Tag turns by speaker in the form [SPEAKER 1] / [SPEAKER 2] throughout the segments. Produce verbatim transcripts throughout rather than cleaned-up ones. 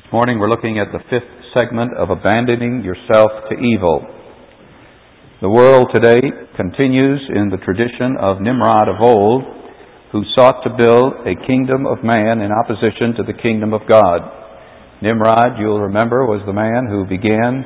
[SPEAKER 1] This morning we're looking at the fifth segment of Abandoning Yourself to Evil. The world today continues in the tradition of Nimrod of old, who sought to build a kingdom of man in opposition to the kingdom of God. Nimrod, you'll remember, was the man who began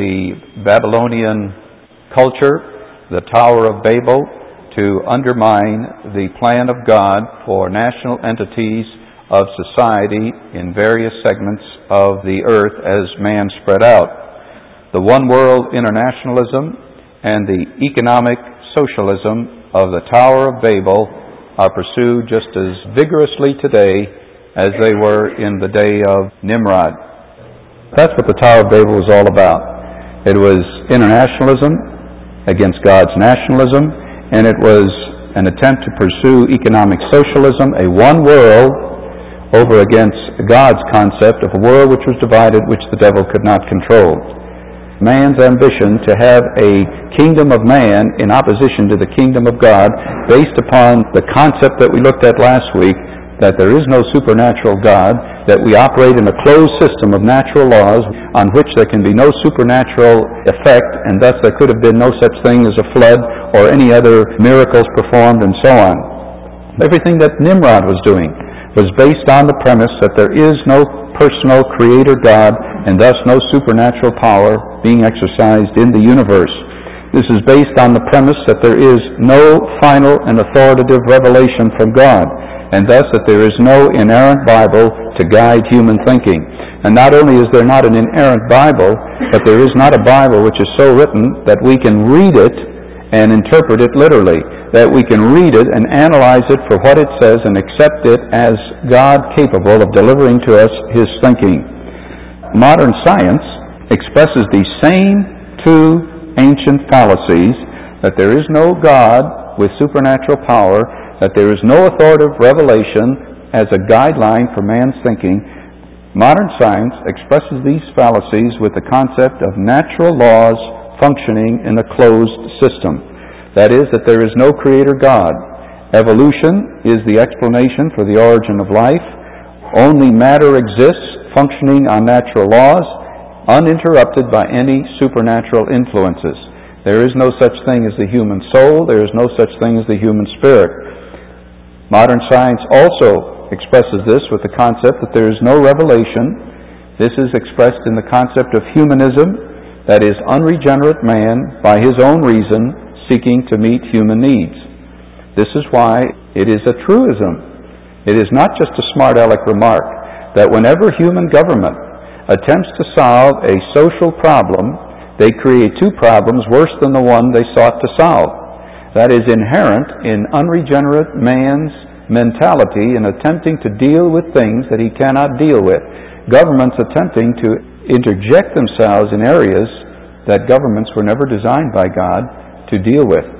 [SPEAKER 1] the Babylonian culture, the Tower of Babel, to undermine the plan of God for national entities of society in various segments of the earth as man spread out. The one world internationalism and the economic socialism of the Tower of Babel are pursued just as vigorously today as they were in the day of Nimrod. That's what the Tower of Babel was all about. It was internationalism against God's nationalism, and it was an attempt to pursue economic socialism, a one world over against God's concept of a world which was divided, which the devil could not control. Man's ambition to have a kingdom of man in opposition to the kingdom of God, based upon the concept that we looked at last week, that there is no supernatural God, that we operate in a closed system of natural laws on which there can be no supernatural effect, and thus there could have been no such thing as a flood or any other miracles performed, and so on. Everything that Nimrod was doing was based on the premise that there is no personal creator God, and thus no supernatural power being exercised in the universe. This is based on the premise that there is no final and authoritative revelation from God, and thus that there is no inerrant Bible to guide human thinking. And not only is there not an inerrant Bible, but there is not a Bible which is so written that we can read it and interpret it literally, that we can read it and analyze it for what it says and accept it as God capable of delivering to us His thinking. Modern science expresses these same two ancient fallacies, that there is no God with supernatural power, that there is no authoritative revelation as a guideline for man's thinking. Modern science expresses these fallacies with the concept of natural laws functioning in a closed system. That is, that there is no creator God. Evolution is the explanation for the origin of life. Only matter exists functioning on natural laws, uninterrupted by any supernatural influences. There is no such thing as the human soul. There is no such thing as the human spirit. Modern science also expresses this with the concept that there is no revelation. This is expressed in the concept of humanism, that is, unregenerate man, by his own reason, seeking to meet human needs. This is why it is a truism. It is not just a smart aleck remark that whenever human government attempts to solve a social problem, they create two problems worse than the one they sought to solve. That is inherent in unregenerate man's mentality in attempting to deal with things that he cannot deal with. Governments attempting to interject themselves in areas that governments were never designed by God to deal with.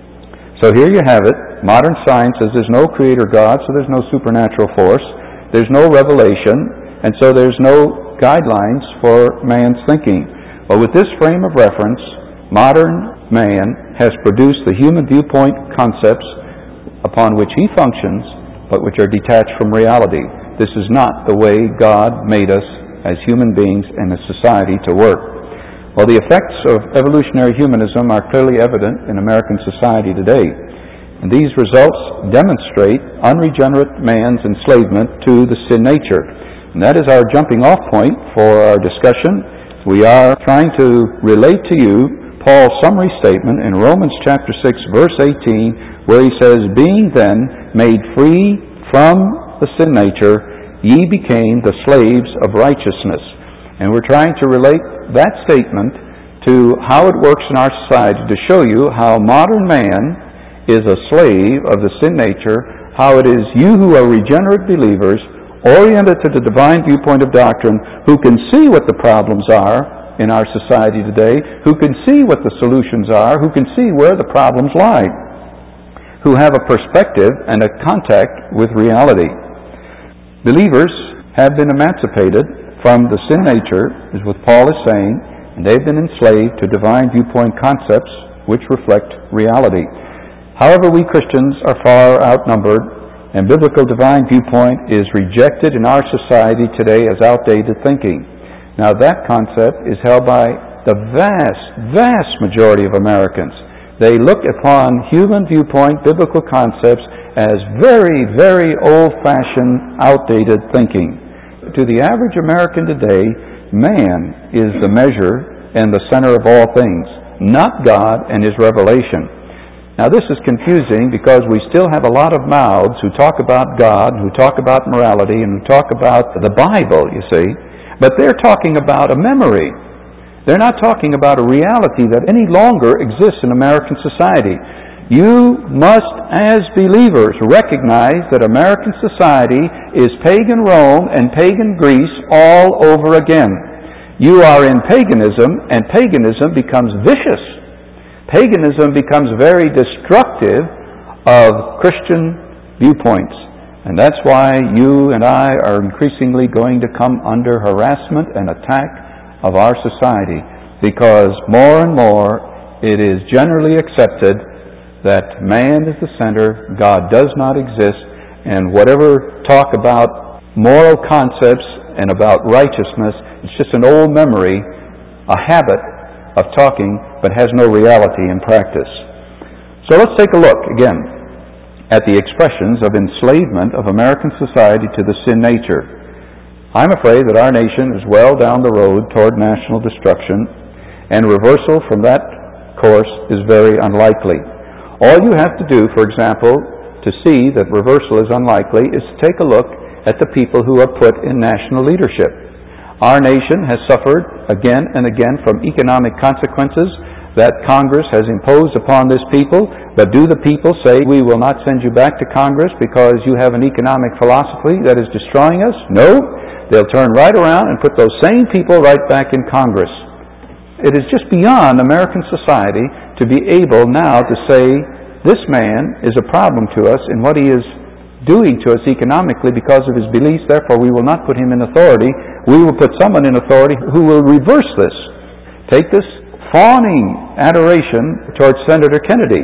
[SPEAKER 1] So here you have it. Modern science says there's no creator God, so there's no supernatural force. There's no revelation, and so there's no guidelines for man's thinking. But with this frame of reference, modern man has produced the human viewpoint concepts upon which he functions, but which are detached from reality. This is not the way God made us as human beings and as society to work. Well, the effects of evolutionary humanism are clearly evident in American society today. And these results demonstrate unregenerate man's enslavement to the sin nature. And that is our jumping off point for our discussion. We are trying to relate to you Paul's summary statement in Romans chapter six, verse eighteen, where he says, "Being then made free from the sin nature, ye became the slaves of righteousness." And we're trying to relate that statement to how it works in our society to show you how modern man is a slave of the sin nature, how it is you who are regenerate believers, oriented to the divine viewpoint of doctrine, who can see what the problems are in our society today, who can see what the solutions are, who can see where the problems lie, who have a perspective and a contact with reality. Believers have been emancipated from the sin nature, is what Paul is saying, and they've been enslaved to divine viewpoint concepts which reflect reality. However, we Christians are far outnumbered and biblical divine viewpoint is rejected in our society today as outdated thinking. Now that concept is held by the vast, vast majority of Americans. They look upon human viewpoint, biblical concepts, as very, very old-fashioned, outdated thinking. To the average American today, man is the measure and the center of all things, not God and His revelation. Now this is confusing because we still have a lot of mouths who talk about God, who talk about morality, and who talk about the Bible, you see, but they're talking about a memory. They're not talking about a reality that any longer exists in American society. You must, as believers, recognize that American society is pagan Rome and pagan Greece all over again. You are in paganism, and paganism becomes vicious. Paganism becomes very destructive of Christian viewpoints. And that's why you and I are increasingly going to come under harassment and attack of our society, because more and more it is generally accepted that man is the center, God does not exist, and whatever talk about moral concepts and about righteousness, it's just an old memory, a habit of talking, but has no reality in practice. So let's take a look again at the expressions of enslavement of American society to the sin nature. I'm afraid that our nation is well down the road toward national destruction, and reversal from that course is very unlikely. All you have to do, for example, to see that reversal is unlikely is to take a look at the people who are put in national leadership. Our nation has suffered again and again from economic consequences that Congress has imposed upon this people, but do the people say, we will not send you back to Congress because you have an economic philosophy that is destroying us? No. They'll turn right around and put those same people right back in Congress. It is just beyond American society to be able now to say, this man is a problem to us in what he is doing to us economically because of his beliefs, therefore we will not put him in authority. We will put someone in authority who will reverse this. Take this fawning adoration towards Senator Kennedy.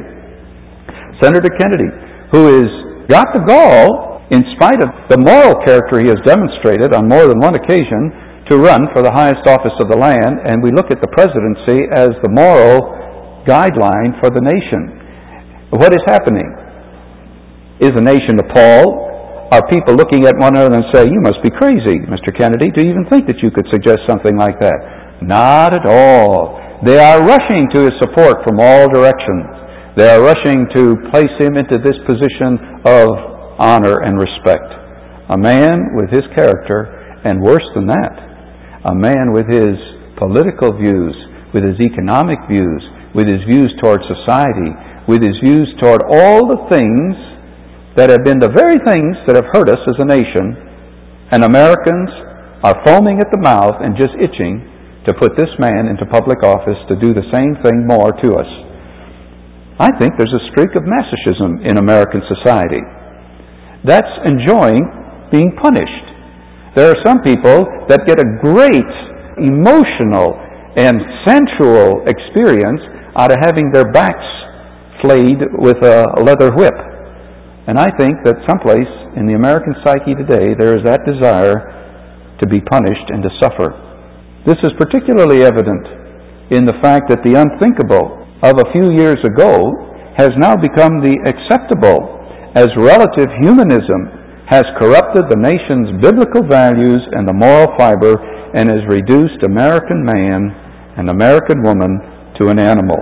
[SPEAKER 1] Senator Kennedy, who has got the gall, in spite of the moral character he has demonstrated on more than one occasion, to run for the highest office of the land, and we look at the presidency as the moral guideline for the nation. What is happening? Is the nation appalled? Are people looking at one another and say, you must be crazy, Mister Kennedy, to even think that you could suggest something like that? Not at all. They are rushing to his support from all directions. They are rushing to place him into this position of honor and respect. A man with his character, and worse than that, a man with his political views, with his economic views, with his views toward society, with his views toward all the things that have been the very things that have hurt us as a nation, and Americans are foaming at the mouth and just itching to put this man into public office to do the same thing more to us. I think there's a streak of masochism in American society. That's enjoying being punished. There are some people that get a great emotional and sensual experience out of having their backs flayed with a leather whip. And I think that someplace in the American psyche today there is that desire to be punished and to suffer. This is particularly evident in the fact that the unthinkable of a few years ago has now become the acceptable, as relative humanism has corrupted the nation's biblical values and the moral fiber and has reduced American man and American woman to an animal.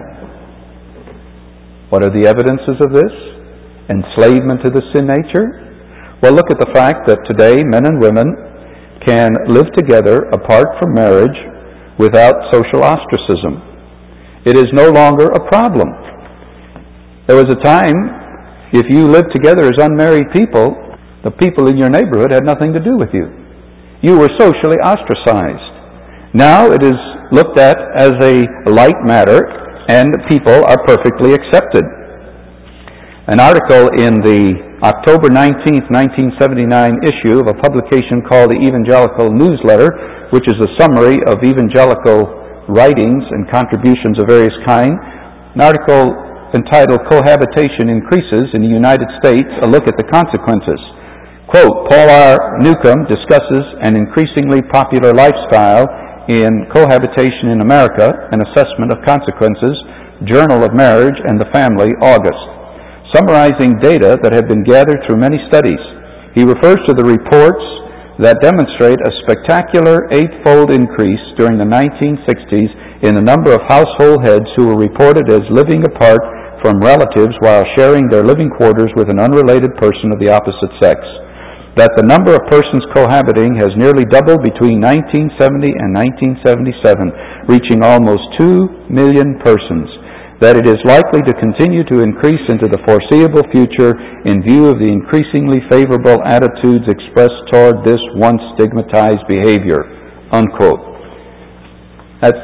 [SPEAKER 1] What are the evidences of this? Enslavement to the sin nature? Well, look at the fact that today men and women can live together apart from marriage without social ostracism. It is no longer a problem. There was a time, if you lived together as unmarried people, the people in your neighborhood had nothing to do with you. You were socially ostracized. Now it is looked at as a light matter, and people are perfectly accepted. An article in the October nineteenth, nineteen seventy-nine issue of a publication called the Evangelical Newsletter, which is a summary of evangelical writings and contributions of various kinds. An article entitled Cohabitation Increases in the United States, a look at the consequences. Quote, Paul R. Newcomb discusses an increasingly popular lifestyle in cohabitation in America, an assessment of consequences, Journal of Marriage and the Family, August. Summarizing data that have been gathered through many studies, he refers to the reports that demonstrate a spectacular eightfold increase during the nineteen sixties in the number of household heads who were reported as living apart from relatives while sharing their living quarters with an unrelated person of the opposite sex. That the number of persons cohabiting has nearly doubled between nineteen seventy and nineteen seventy-seven, reaching almost two million persons. That it is likely to continue to increase into the foreseeable future in view of the increasingly favorable attitudes expressed toward this once stigmatized behavior. Unquote. That's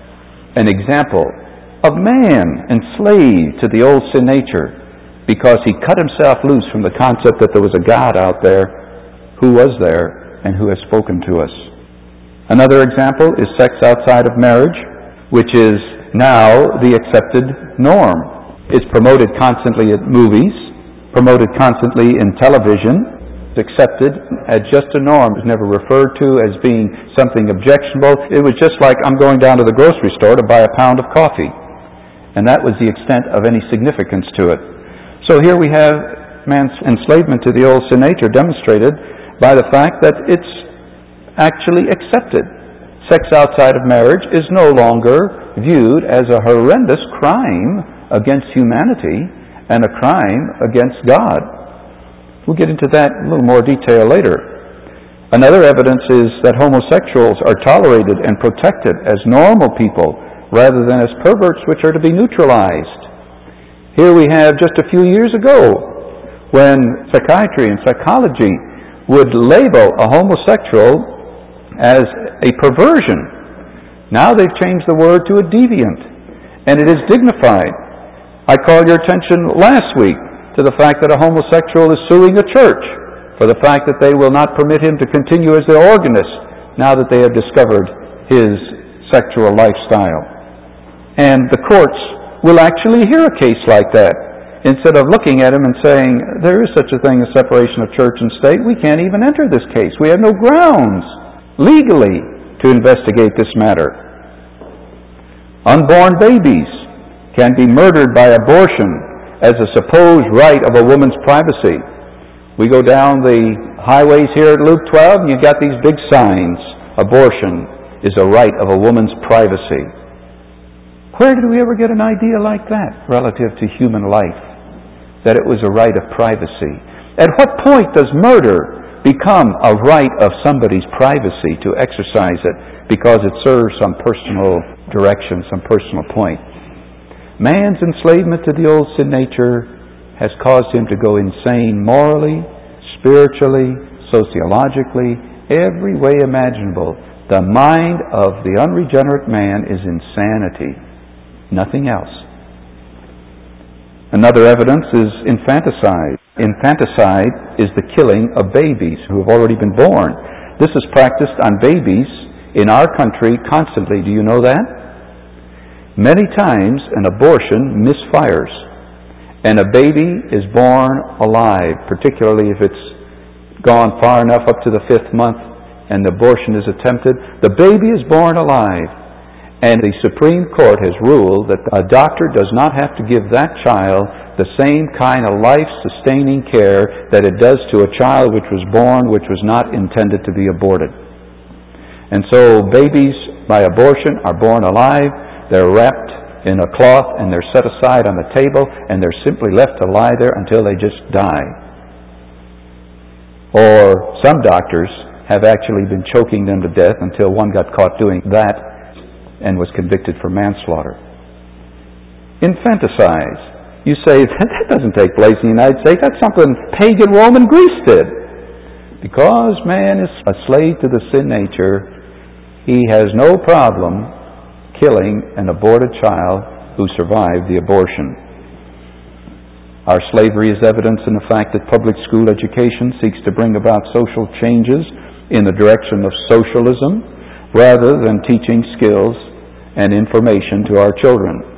[SPEAKER 1] an example of man enslaved to the old sin nature because he cut himself loose from the concept that there was a God out there who was there and who has spoken to us. Another example is sex outside of marriage, which is now the accepted norm. It's promoted constantly at movies, promoted constantly in television. It's accepted as just a norm. It was never referred to as being something objectionable. It was just like I'm going down to the grocery store to buy a pound of coffee. And that was the extent of any significance to it. So here we have man's enslavement to the old sin nature demonstrated by the fact that it's actually accepted. Sex outside of marriage is no longer viewed as a horrendous crime against humanity and a crime against God. We'll get into that in a little more detail later. Another evidence is that homosexuals are tolerated and protected as normal people rather than as perverts which are to be neutralized. Here we have just a few years ago when psychiatry and psychology would label a homosexual as a perversion. Now they've changed the word to a deviant, and it is dignified. I called your attention last week to the fact that a homosexual is suing a church for the fact that they will not permit him to continue as their organist now that they have discovered his sexual lifestyle. And the courts will actually hear a case like that. Instead of looking at him and saying, there is such a thing as separation of church and state, we can't even enter this case. We have no grounds legally to investigate this matter. Unborn babies can be murdered by abortion as a supposed right of a woman's privacy. We go down the highways here at Luke twelve and you've got these big signs. Abortion is a right of a woman's privacy. Where did we ever get an idea like that relative to human life? That it was a right of privacy. At what point does murder become a right of somebody's privacy to exercise it because it serves some personal direction, some personal point? Man's enslavement to the old sin nature has caused him to go insane morally, spiritually, sociologically, every way imaginable. The mind of the unregenerate man is insanity, nothing else. Another evidence is infanticide. Infanticide is the killing of babies who have already been born. This is practiced on babies in our country constantly. Do you know that? Many times an abortion misfires and a baby is born alive, particularly if it's gone far enough up to the fifth month and the abortion is attempted. The baby is born alive. And the Supreme Court has ruled that a doctor does not have to give that child the same kind of life-sustaining care that it does to a child which was born, which was not intended to be aborted. And so babies by abortion are born alive, they're wrapped in a cloth and they're set aside on the table and they're simply left to lie there until they just die. Or some doctors have actually been choking them to death until one got caught doing that and was convicted for manslaughter. Infanticide. You say, that doesn't take place in the United States. That's something pagan Rome and Greece did. Because man is a slave to the sin nature, he has no problem killing an aborted child who survived the abortion. Our slavery is evidence in the fact that public school education seeks to bring about social changes in the direction of socialism rather than teaching skills and information to our children.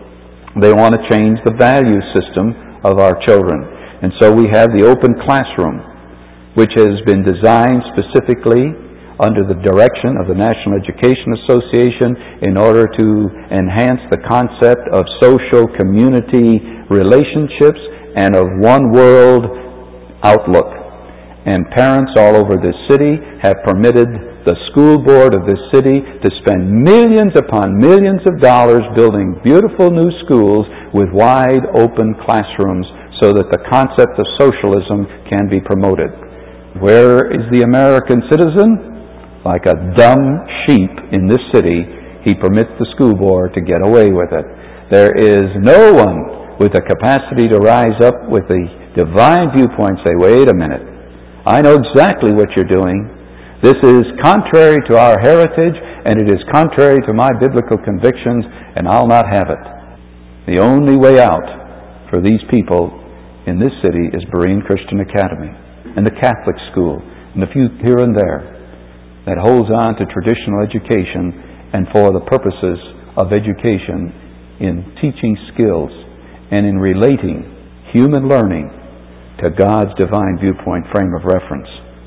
[SPEAKER 1] They want to change the value system of our children. And so we have the open classroom, which has been designed specifically under the direction of the National Education Association in order to enhance the concept of social community relationships and of one world outlook. And parents all over this city have permitted the school board of this city to spend millions upon millions of dollars building beautiful new schools with wide open classrooms so that the concept of socialism can be promoted. Where is the American citizen? Like a dumb sheep in this city, he permits the school board to get away with it. There is no one with the capacity to rise up with the divine viewpoint and say, wait a minute, I know exactly what you're doing. This is contrary to our heritage, and it is contrary to my biblical convictions, and I'll not have it. The only way out for these people in this city is Berean Christian Academy and the Catholic school and a few here and there that holds on to traditional education and for the purposes of education in teaching skills and in relating human learning to God's divine viewpoint frame of reference.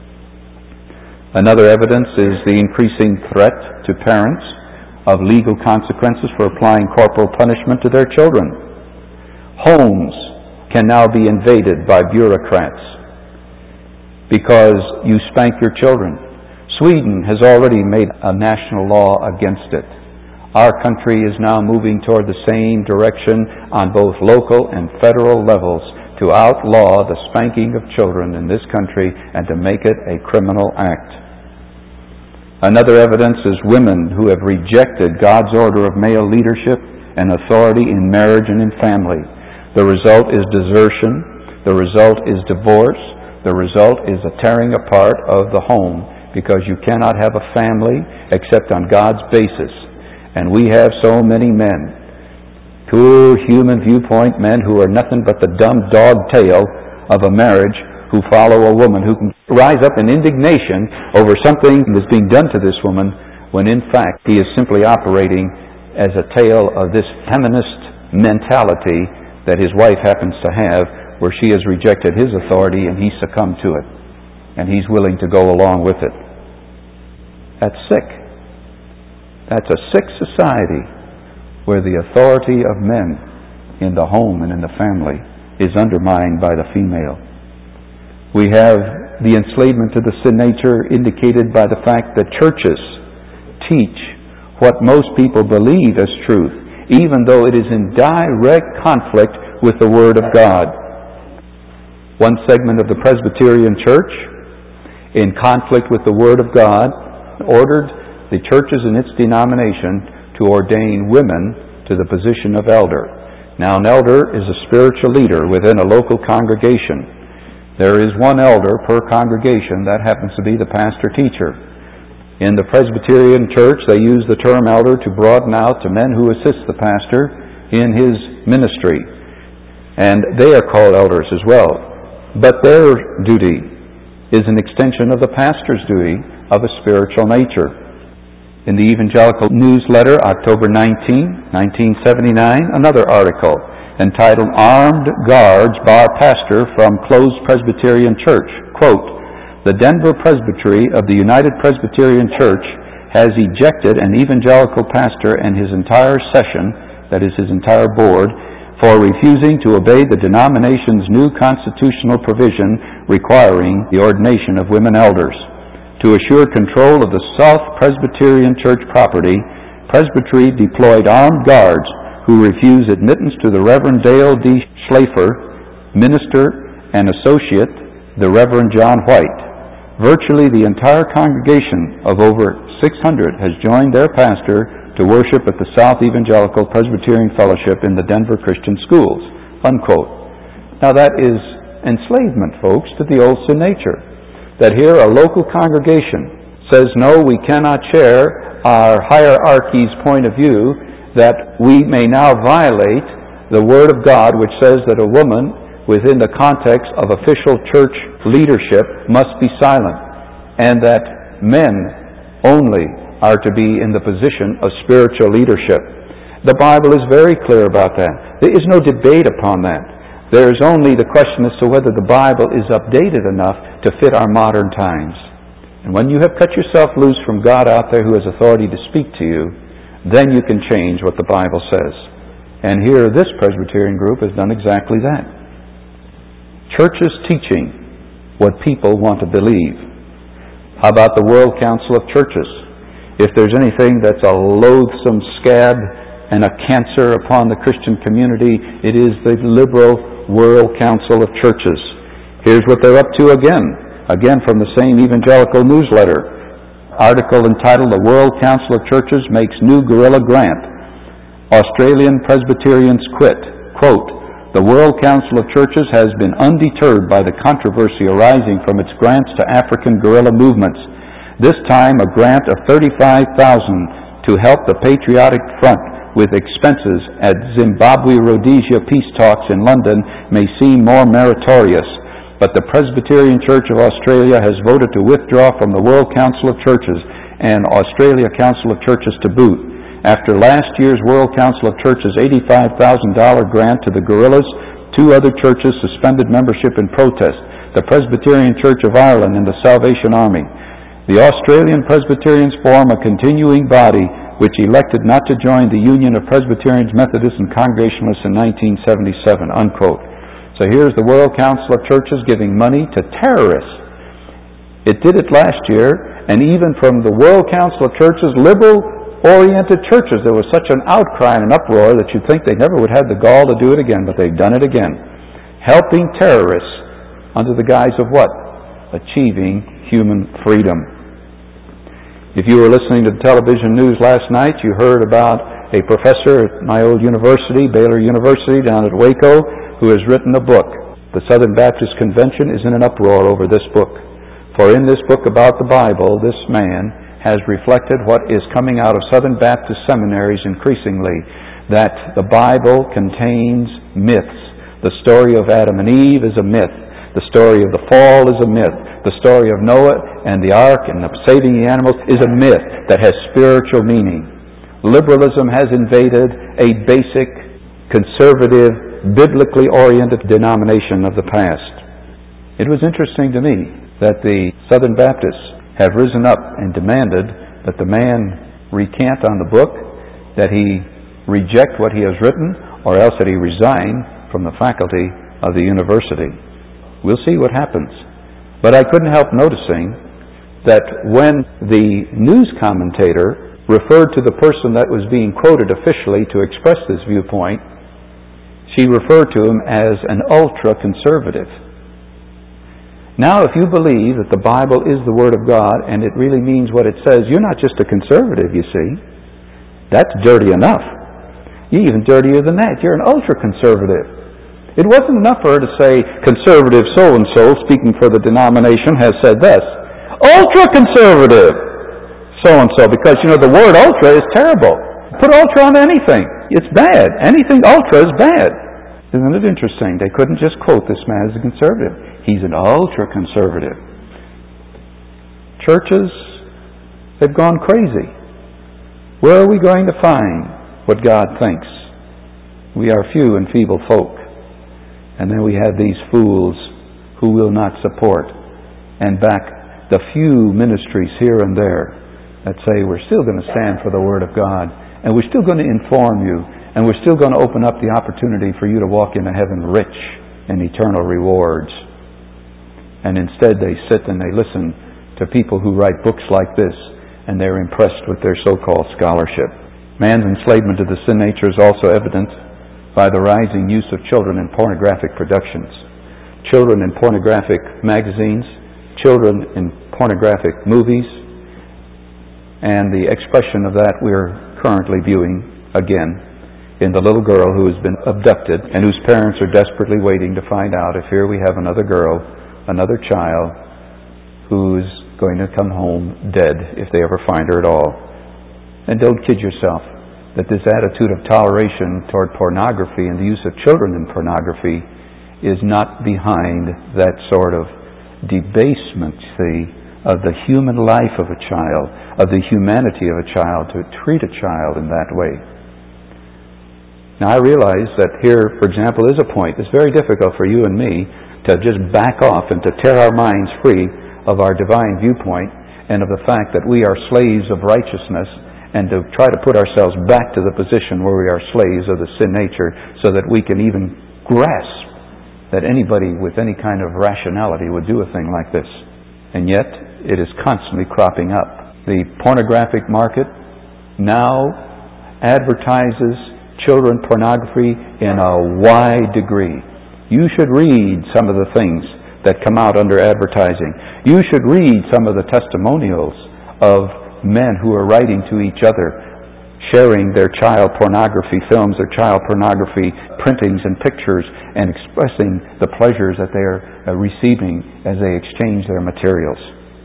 [SPEAKER 1] Another evidence is the increasing threat to parents of legal consequences for applying corporal punishment to their children. Homes can now be invaded by bureaucrats because you spank your children. Sweden has already made a national law against it. Our country is now moving toward the same direction on both local and federal levels to outlaw the spanking of children in this country and to make it a criminal act. Another evidence is women who have rejected God's order of male leadership and authority in marriage and in family. The result is desertion. The result is divorce. The result is a tearing apart of the home, because you cannot have a family except on God's basis. And we have so many men, poor human viewpoint men who are nothing but the dumb dog tail of a marriage, who follow a woman who can rise up in indignation over something that's being done to this woman, when in fact he is simply operating as a tail of this feminist mentality that his wife happens to have, where she has rejected his authority and he succumbed to it. And he's willing to go along with it. That's sick. That's a sick society where the authority of men in the home and in the family is undermined by the female. We have the enslavement to the sin nature indicated by the fact that churches teach what most people believe as truth, even though it is in direct conflict with the Word of God. One segment of the Presbyterian Church, in conflict with the Word of God, ordered the churches in its denomination to ordain women to the position of elder. Now, an elder is a spiritual leader within a local congregation. There is one elder per congregation. That happens to be the pastor-teacher. In the Presbyterian Church, they use the term elder to broaden out to men who assist the pastor in his ministry. And they are called elders as well. But their duty is an extension of the pastor's duty of a spiritual nature. In the Evangelical Newsletter, October nineteenth, nineteen seventy-nine, another article entitled Armed Guards Bar Pastor from Closed Presbyterian Church. Quote, the Denver Presbytery of the United Presbyterian Church has ejected an evangelical pastor and his entire session, that is his entire board, for refusing to obey the denomination's new constitutional provision requiring the ordination of women elders. To assure control of the South Presbyterian Church property, Presbytery deployed armed guards who refused admittance to the Reverend Dale D. Schlafer, minister and associate, the Reverend John White. Virtually the entire congregation of over six hundred has joined their pastor to worship at the South Evangelical Presbyterian Fellowship in the Denver Christian Schools. Unquote. Now that is enslavement, folks, to the old sin nature. That here a local congregation says, no, we cannot share our hierarchy's point of view, that we may now violate the Word of God, which says that a woman within the context of official church leadership must be silent, and that men only are to be in the position of spiritual leadership. The Bible is very clear about that. There is no debate upon that. There is only the question as to whether the Bible is updated enough to fit our modern times. And when you have cut yourself loose from God out there who has authority to speak to you, then you can change what the Bible says. And here this Presbyterian group has done exactly that. Churches teaching what people want to believe. How about the World Council of Churches? If there's anything that's a loathsome scab and a cancer upon the Christian community, it is the liberal World Council of Churches. Here's what they're up to again. Again from the same evangelical newsletter. Article entitled, "The World Council of Churches Makes New Guerrilla Grant. Australian Presbyterians Quit." Quote, "The World Council of Churches has been undeterred by the controversy arising from its grants to African guerrilla movements. This time a grant of thirty-five thousand dollars to help the Patriotic Front with expenses at Zimbabwe-Rhodesia peace talks in London may seem more meritorious, but the Presbyterian Church of Australia has voted to withdraw from the World Council of Churches and Australia Council of Churches to boot. After last year's World Council of Churches eighty-five thousand dollars grant to the guerrillas, two other churches suspended membership in protest, the Presbyterian Church of Ireland and the Salvation Army. The Australian Presbyterians form a continuing body which elected not to join the Union of Presbyterians, Methodists, and Congregationalists in nineteen seventy-seven, unquote. So here's the World Council of Churches giving money to terrorists. It did it last year, and even from the World Council of Churches, liberal-oriented churches, there was such an outcry and an uproar that you'd think they never would have the gall to do it again, but they've done it again. Helping terrorists under the guise of what? Achieving human freedom. If you were listening to the television news last night, you heard about a professor at my old university, Baylor University, down at Waco, who has written a book. The Southern Baptist Convention is in an uproar over this book. For in this book about the Bible, this man has reflected what is coming out of Southern Baptist seminaries increasingly, that the Bible contains myths. The story of Adam and Eve is a myth. The story of the fall is a myth. The story of Noah and the ark and the saving the animals is a myth that has spiritual meaning. Liberalism has invaded a basic, conservative, biblically oriented denomination of the past. It was interesting to me that the Southern Baptists have risen up and demanded that the man recant on the book, that he reject what he has written, or else that he resign from the faculty of the university. We'll see what happens. But I couldn't help noticing that when the news commentator referred to the person that was being quoted officially to express this viewpoint, she referred to him as an ultra-conservative. Now, if you believe that the Bible is the Word of God and it really means what it says, you're not just a conservative, you see. That's dirty enough. You're even dirtier than that. You're an ultra-conservative. It wasn't enough for her to say, conservative so-and-so, speaking for the denomination, has said this. Ultra-conservative so-and-so, because, you know, the word ultra is terrible. Put ultra on anything. It's bad. Anything ultra is bad. Isn't it interesting? They couldn't just quote this man as a conservative. He's an ultra-conservative. Churches have gone crazy. Where are we going to find what God thinks? We are few and feeble folk. And then we have these fools who will not support and back the few ministries here and there that say we're still going to stand for the Word of God, and we're still going to inform you, and we're still going to open up the opportunity for you to walk into heaven rich in eternal rewards. And instead they sit and they listen to people who write books like this, and they're impressed with their so-called scholarship. Man's enslavement to the sin nature is also evident by the rising use of children in pornographic productions. Children in pornographic magazines, children in pornographic movies, and the expression of that we're currently viewing again in the little girl who has been abducted and whose parents are desperately waiting to find out if here we have another girl, another child, who's going to come home dead if they ever find her at all. And don't kid yourself that this attitude of toleration toward pornography and the use of children in pornography is not behind that sort of debasement, see, of the human life of a child, of the humanity of a child, to treat a child in that way. Now I realize that here, for example, is a point. It's very difficult for you and me to just back off and to tear our minds free of our divine viewpoint and of the fact that we are slaves of righteousness, and to try to put ourselves back to the position where we are slaves of the sin nature so that we can even grasp that anybody with any kind of rationality would do a thing like this. And yet, it is constantly cropping up. The pornographic market now advertises children pornography in a wide degree. You should read some of the things that come out under advertising. You should read some of the testimonials of men who are writing to each other, sharing their child pornography films, their child pornography printings and pictures, and expressing the pleasures that they are uh, receiving as they exchange their materials.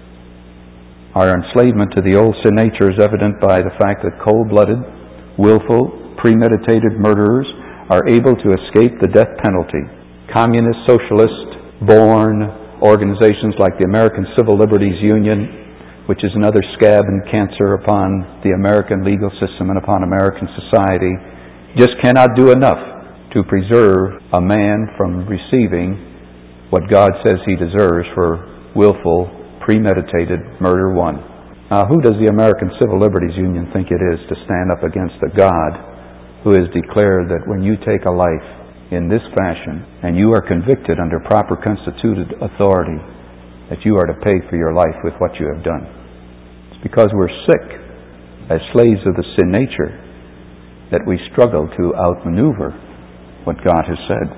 [SPEAKER 1] Our enslavement to the old sin nature is evident by the fact that cold-blooded, willful, premeditated murderers are able to escape the death penalty. Communist, socialist-born organizations like the American Civil Liberties Union, which is another scab and cancer upon the American legal system and upon American society, just cannot do enough to preserve a man from receiving what God says he deserves for willful, premeditated murder one. Now, who does the American Civil Liberties Union think it is to stand up against a God who has declared that when you take a life in this fashion and you are convicted under proper constituted authority, that you are to pay for your life with what you have done? It's because we're sick as slaves of the sin nature that we struggle to outmaneuver what God has said.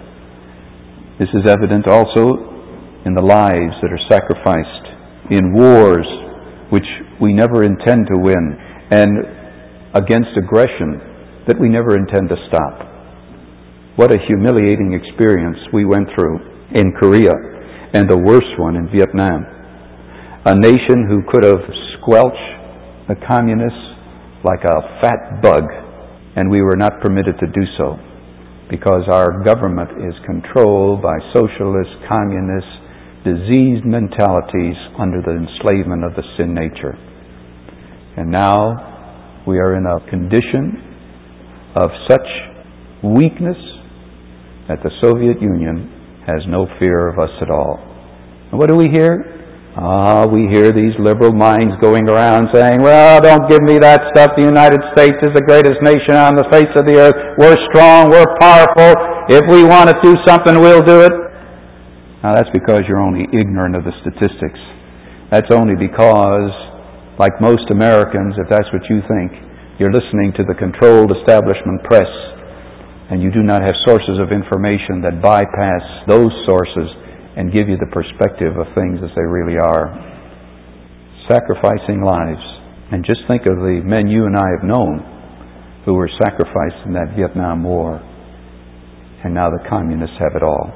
[SPEAKER 1] This is evident also in the lives that are sacrificed in wars which we never intend to win, and against aggression that we never intend to stop. What a humiliating experience we went through in Korea, and the worst one in Vietnam. A nation who could have squelched the communists like a fat bug, and we were not permitted to do so because our government is controlled by socialist, communist, diseased mentalities under the enslavement of the sin nature. And now we are in a condition of such weakness that the Soviet Union has no fear of us at all. And what do we hear? Ah, we hear these liberal minds going around saying, well, don't give me that stuff. The United States is the greatest nation on the face of the earth. We're strong, we're powerful. If we want to do something, we'll do it. Now, that's because you're only ignorant of the statistics. That's only because, like most Americans, if that's what you think, you're listening to the controlled establishment press, and you do not have sources of information that bypass those sources and give you the perspective of things as they really are. Sacrificing lives. And just think of the men you and I have known who were sacrificed in that Vietnam War. And now the communists have it all.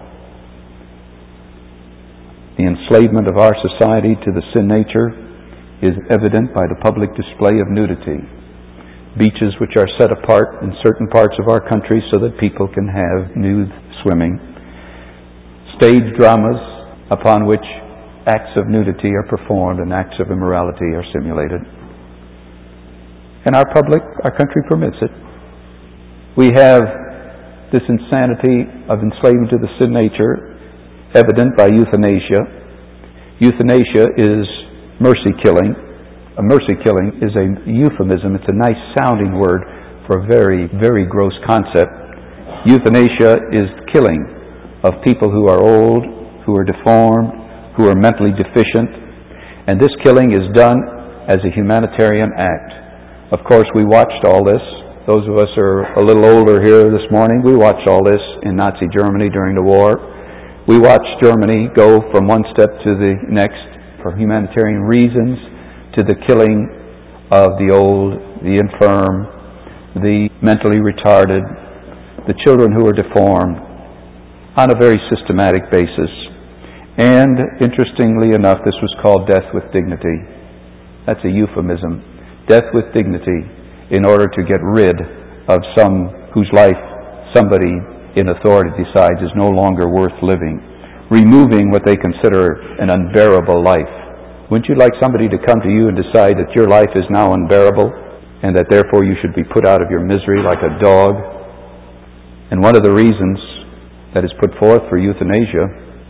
[SPEAKER 1] The enslavement of our society to the sin nature is evident by the public display of nudity. Beaches which are set apart in certain parts of our country so that people can have nude swimming. Stage dramas upon which acts of nudity are performed and acts of immorality are simulated. And our public, our country permits it. We have this insanity of enslavement to the sin nature evident by euthanasia. Euthanasia is mercy killing. A mercy killing is a euphemism. It's a nice sounding word for a very, very gross concept. Euthanasia is killing of people who are old, who are deformed, who are mentally deficient. And this killing is done as a humanitarian act. Of course, we watched all this. Those of us who are a little older here this morning, we watched all this in Nazi Germany during the war. We watched Germany go from one step to the next for humanitarian reasons to the killing of the old, the infirm, the mentally retarded, the children who are deformed, on a very systematic basis. And interestingly enough, this was called death with dignity. That's a euphemism. Death with dignity, in order to get rid of some whose life somebody in authority decides is no longer worth living, removing what they consider an unbearable life. Wouldn't you like somebody to come to you and decide that your life is now unbearable and that therefore you should be put out of your misery like a dog? And one of the reasons that is put forth for euthanasia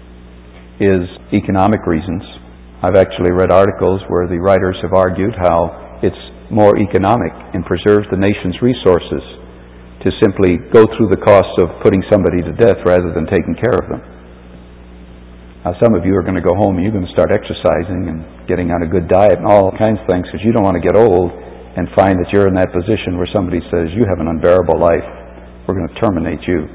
[SPEAKER 1] is economic reasons. I've actually read articles where the writers have argued how it's more economic and preserves the nation's resources to simply go through the costs of putting somebody to death rather than taking care of them. Now, some of you are going to go home and you're going to start exercising and getting on a good diet and all kinds of things because you don't want to get old and find that you're in that position where somebody says, you have an unbearable life, we're going to terminate you.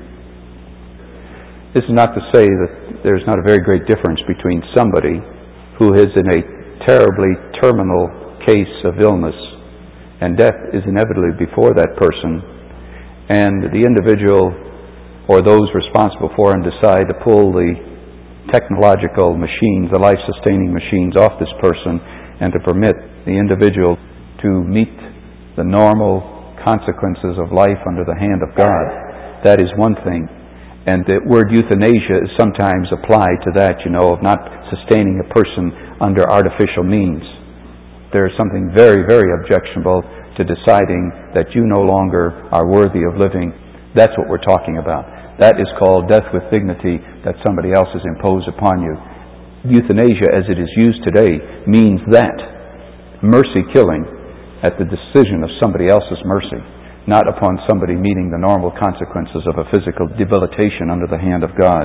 [SPEAKER 1] This is not to say that there's not a very great difference between somebody who is in a terribly terminal case of illness, and death is inevitably before that person, and the individual or those responsible for him decide to pull the technological machines, the life-sustaining machines off this person, and to permit the individual to meet the normal consequences of life under the hand of God. That is one thing. And the word euthanasia is sometimes applied to that, you know, of not sustaining a person under artificial means. There is something very, very objectionable to deciding that you no longer are worthy of living. That's what we're talking about. That is called death with dignity that somebody else has imposed upon you. Euthanasia, as it is used today, means that. Mercy killing at the decision of somebody else's mercy, not upon somebody meeting the normal consequences of a physical debilitation under the hand of God.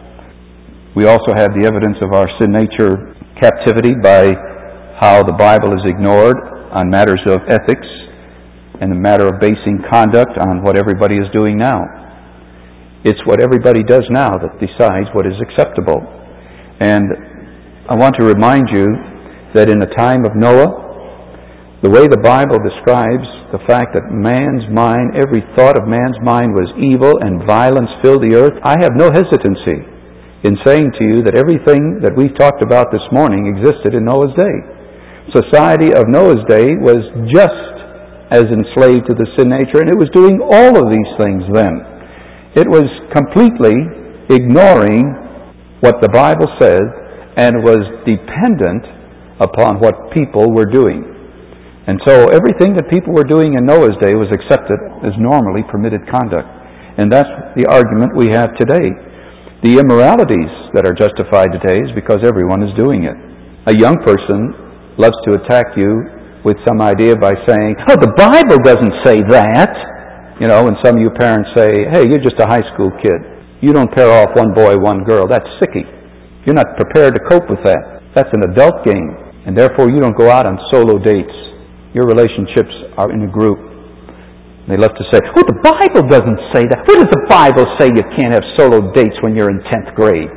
[SPEAKER 1] We also have the evidence of our sin nature captivity by how the Bible is ignored on matters of ethics and the matter of basing conduct on what everybody is doing now. It's what everybody does now that decides what is acceptable. And I want to remind you that in the time of Noah, the way the Bible describes the fact that man's mind, every thought of man's mind was evil and violence filled the earth, I have no hesitancy in saying to you that everything that we've talked about this morning existed in Noah's day. Society of Noah's day was just as enslaved to the sin nature, and it was doing all of these things then. It was completely ignoring what the Bible says and was dependent upon what people were doing. And so everything that people were doing in Noah's day was accepted as normally permitted conduct. And that's the argument we have today. The immoralities that are justified today is because everyone is doing it. A young person loves to attack you with some idea by saying, oh, the Bible doesn't say that. You know, and some of you parents say, hey, you're just a high school kid. You don't pair off one boy, one girl. That's sicky. You're not prepared to cope with that. That's an adult game. And therefore you don't go out on solo dates. Your relationships are in a group. They love to say, oh, the Bible doesn't say that. Where does the Bible say you can't have solo dates when you're in tenth grade?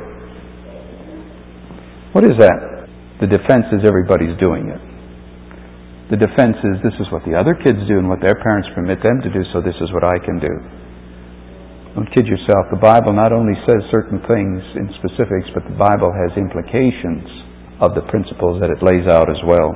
[SPEAKER 1] What is that? The defense is everybody's doing it. The defense is this is what the other kids do and what their parents permit them to do, so this is what I can do. Don't kid yourself. The Bible not only says certain things in specifics, but the Bible has implications of the principles that it lays out as well.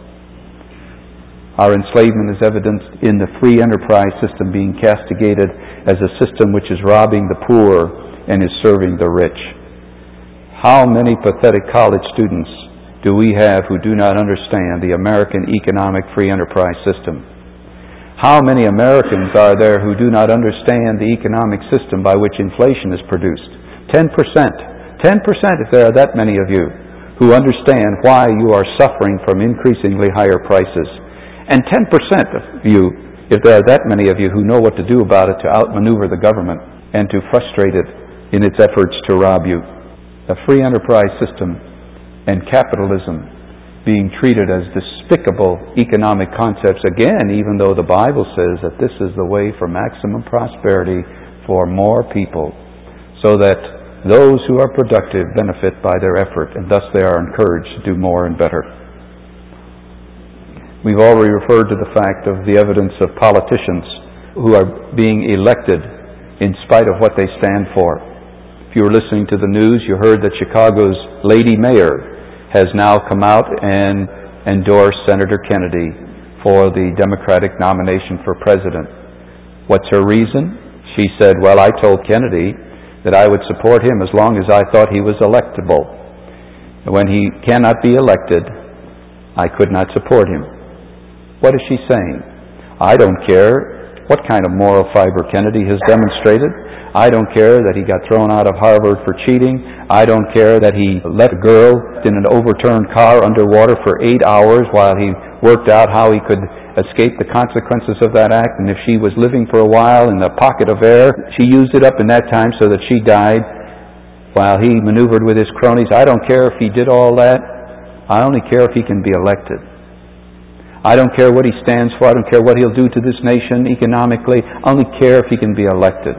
[SPEAKER 1] Our enslavement is evidenced in the free enterprise system being castigated as a system which is robbing the poor and is serving the rich. How many pathetic college students do we have who do not understand the American economic free enterprise system? How many Americans are there who do not understand the economic system by which inflation is produced? Ten percent. Ten percent if there are that many of you who understand why you are suffering from increasingly higher prices. And ten percent of you, if there are that many of you who know what to do about it to outmaneuver the government and to frustrate it in its efforts to rob you. The free enterprise system and capitalism being treated as despicable economic concepts, again, even though the Bible says that this is the way for maximum prosperity for more people, so that those who are productive benefit by their effort, and thus they are encouraged to do more and better. We've already referred to the fact of the evidence of politicians who are being elected in spite of what they stand for. If you were listening to the news, you heard that Chicago's lady mayor has now come out and endorsed Senator Kennedy for the Democratic nomination for president. What's her reason? She said, well, I told Kennedy that I would support him as long as I thought he was electable. When he cannot be elected, I could not support him. What is she saying? I don't care what kind of moral fiber Kennedy has demonstrated. I don't care that he got thrown out of Harvard for cheating. I don't care that he let a girl in an overturned car underwater for eight hours while he worked out how he could escape the consequences of that act. And if she was living for a while in the pocket of air, she used it up in that time so that she died while he maneuvered with his cronies. I don't care if he did all that. I only care if he can be elected. I don't care what he stands for. I don't care what he'll do to this nation economically. I only care if he can be elected.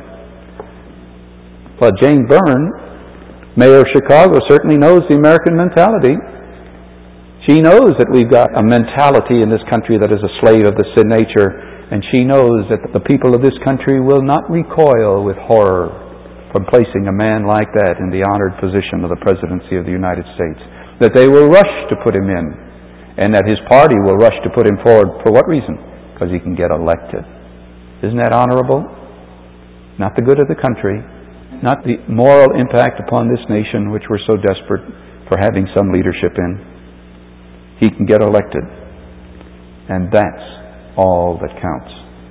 [SPEAKER 1] Well, Jane Byrne, mayor of Chicago, certainly knows the American mentality. She knows that we've got a mentality in this country that is a slave of the sin nature, and she knows that the people of this country will not recoil with horror from placing a man like that in the honored position of the presidency of the United States. That they will rush to put him in, and that his party will rush to put him forward. For what reason? Because he can get elected. Isn't that honorable? Not the good of the country, not the moral impact upon this nation which we're so desperate for having some leadership in. He can get elected, and that's all that counts.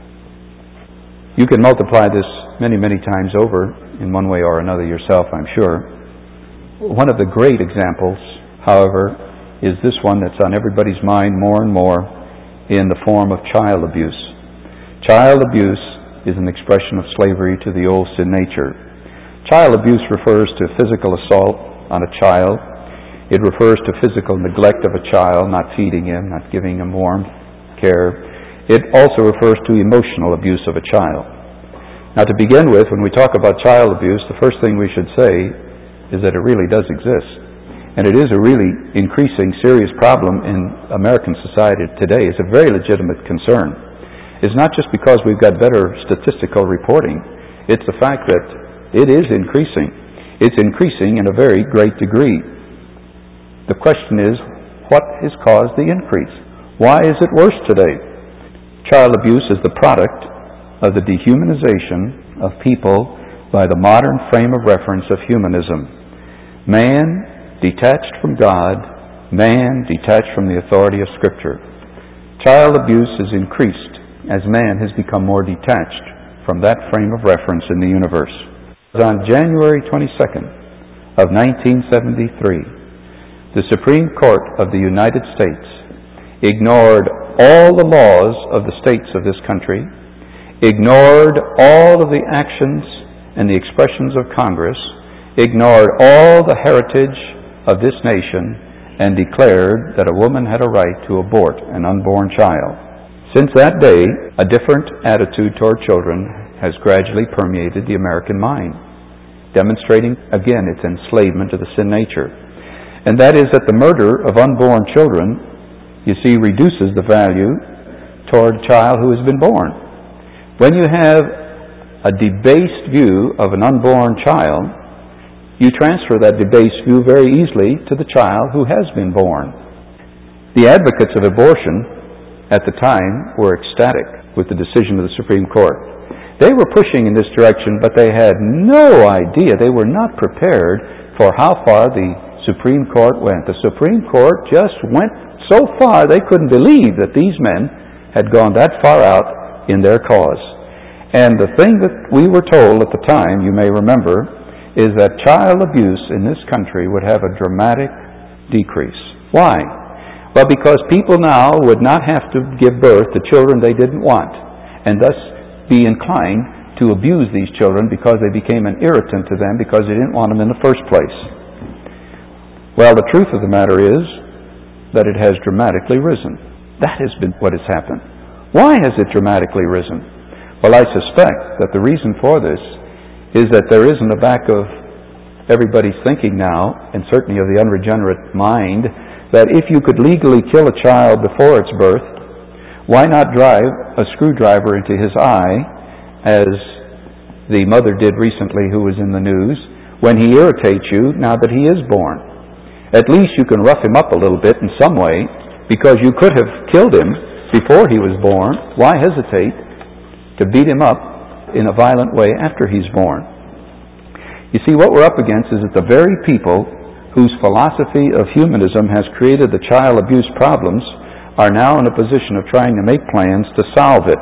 [SPEAKER 1] You can multiply this many, many times over in one way or another yourself, I'm sure. One of the great examples, however, is this one that's on everybody's mind more and more in the form of child abuse. Child abuse is an expression of slavery to the old sin nature. Child abuse refers to physical assault on a child. It refers to physical neglect of a child, not feeding him, not giving him warmth, care. It also refers to emotional abuse of a child. Now, to begin with, when we talk about child abuse, the first thing we should say is that it really does exist. And it is a really increasing, serious problem in American society today. It's a very legitimate concern. It's not just because we've got better statistical reporting. It's the fact that it is increasing. It's increasing in a very great degree. The question is, what has caused the increase? Why is it worse today? Child abuse is the product of the dehumanization of people by the modern frame of reference of humanism. Man detached from God, man detached from the authority of Scripture. Child abuse is increased as man has become more detached from that frame of reference in the universe. On January twenty-second of nineteen seventy-three, the Supreme Court of the United States ignored all the laws of the states of this country, ignored all of the actions and the expressions of Congress, ignored all the heritage of this nation, and declared that a woman had a right to abort an unborn child. Since that day, a different attitude toward children has gradually permeated the American mind, demonstrating again its enslavement to the sin nature. And that is that the murder of unborn children, you see, reduces the value toward a child who has been born. When you have a debased view of an unborn child, you transfer that debased view very easily to the child who has been born. The advocates of abortion at the time were ecstatic with the decision of the Supreme Court. They were pushing in this direction, but they had no idea, they were not prepared for how far the Supreme Court went. The Supreme Court just went so far they couldn't believe that these men had gone that far out in their cause. And the thing that we were told at the time, you may remember, is that child abuse in this country would have a dramatic decrease. Why? Well, because people now would not have to give birth to children they didn't want, and thus be inclined to abuse these children because they became an irritant to them because they didn't want them in the first place. Well, the truth of the matter is that it has dramatically risen. That has been what has happened. Why has it dramatically risen? Well, I suspect that the reason for this is that there is in the back of everybody's thinking now, and certainly of the unregenerate mind, that if you could legally kill a child before its birth, why not drive a screwdriver into his eye, as the mother did recently who was in the news, when he irritates you now that he is born? At least you can rough him up a little bit in some way, because you could have killed him before he was born. Why hesitate to beat him up in a violent way after he's born? You see, what we're up against is that the very people whose philosophy of humanism has created the child abuse problems are now in a position of trying to make plans to solve it.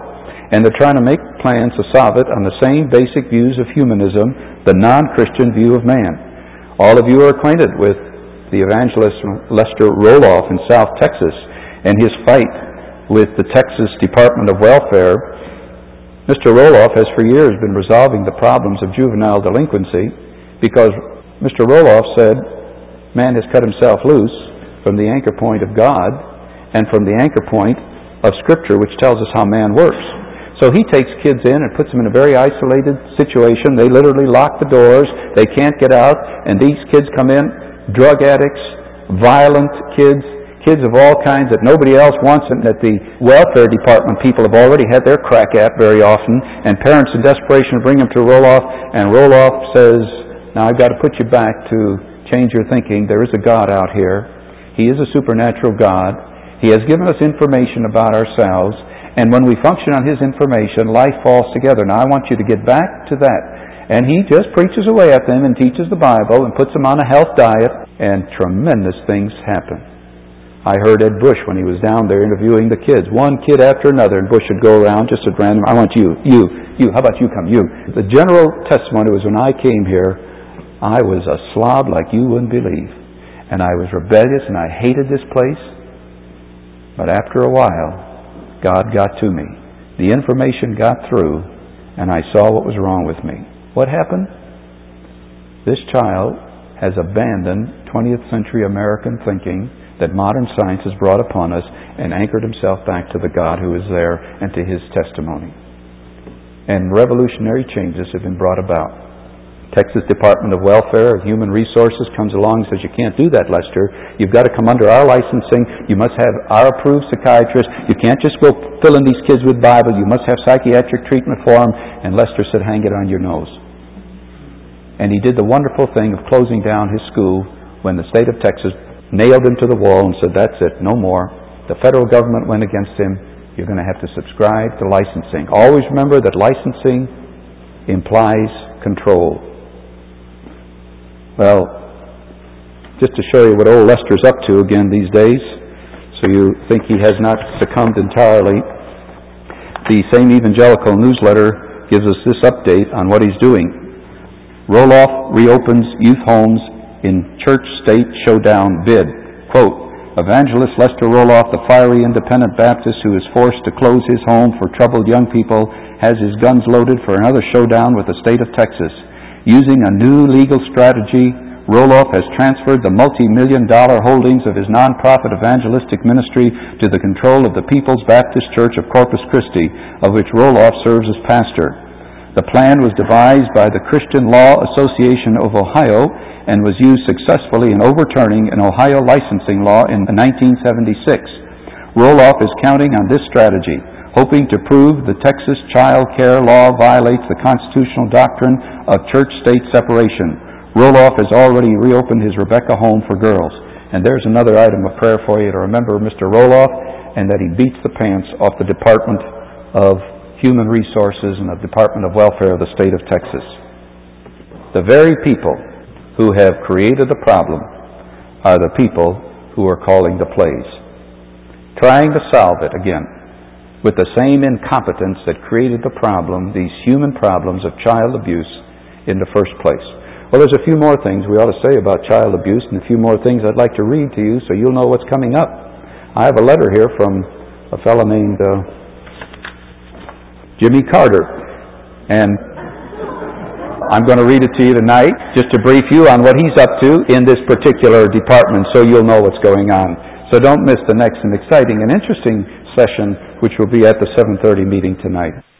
[SPEAKER 1] and they're trying to make plans to solve it on the same basic views of humanism, the non-Christian view of man. All of you are acquainted with the evangelist Lester Roloff in South Texas and his fight with the Texas Department of Welfare. Mister Roloff has for years been resolving the problems of juvenile delinquency because Mister Roloff said man has cut himself loose from the anchor point of God and from the anchor point of Scripture, which tells us how man works. So he takes kids in and puts them in a very isolated situation. They literally lock the doors. They can't get out. And these kids come in, drug addicts, violent kids, kids of all kinds that nobody else wants and that the welfare department people have already had their crack at very often. And parents in desperation bring them to Roloff. And Roloff says, now I've got to put you back to change your thinking. There is a God out here. He is a supernatural God. He has given us information about ourselves. And when we function on His information, life falls together. Now I want you to get back to that. And he just preaches away at them and teaches the Bible and puts them on a health diet, and tremendous things happen. I heard Ed Bush when he was down there interviewing the kids. One kid after another, and Bush would go around just at random. I want you, you, you. How about you come, you? The general testimony was when I came here, I was a slob like you wouldn't believe. And I was rebellious and I hated this place. But after a while, God got to me. The information got through, and I saw what was wrong with me. What happened? This child has abandoned twentieth century American thinking that modern science has brought upon us and anchored himself back to the God who is there and to His testimony. And revolutionary changes have been brought about. Texas Department of Welfare and Human Resources comes along and says, you can't do that, Lester. You've got to come under our licensing. You must have our approved psychiatrist. You can't just go fill in these kids with Bible. You must have psychiatric treatment for them. And Lester said, hang it on your nose. And he did the wonderful thing of closing down his school when the state of Texas nailed him to the wall and said, that's it, no more. The federal government went against him. You're going to have to subscribe to licensing. Always remember that licensing implies control. Well, just to show you what old Lester's up to again these days, so you think he has not succumbed entirely, the same evangelical newsletter gives us this update on what he's doing. Roloff reopens youth homes in church-state showdown bid. Quote, Evangelist Lester Roloff, the fiery independent Baptist who is forced to close his home for troubled young people, has his guns loaded for another showdown with the state of Texas. Using a new legal strategy, Roloff has transferred the multi-million dollar holdings of his nonprofit evangelistic ministry to the control of the People's Baptist Church of Corpus Christi, of which Roloff serves as pastor. The plan was devised by the Christian Law Association of Ohio and was used successfully in overturning an Ohio licensing law in nineteen seventy-six. Roloff is counting on this strategy, hoping to prove the Texas child care law violates the constitutional doctrine of church-state separation. Roloff has already reopened his Rebecca Home for girls. And there's another item of prayer for you to remember Mister Roloff, and that he beats the pants off the Department of Human Resources and the Department of Welfare of the state of Texas. The very people who have created the problem are the people who are calling the plays, trying to solve it again with the same incompetence that created the problem, these human problems of child abuse in the first place. Well, there's a few more things we ought to say about child abuse and a few more things I'd like to read to you so you'll know what's coming up. I have a letter here from a fellow named uh, Jimmy Carter, and I'm going to read it to you tonight just to brief you on what he's up to in this particular department so you'll know what's going on. So don't miss the next and exciting and interesting session which will be at the seven thirty meeting tonight.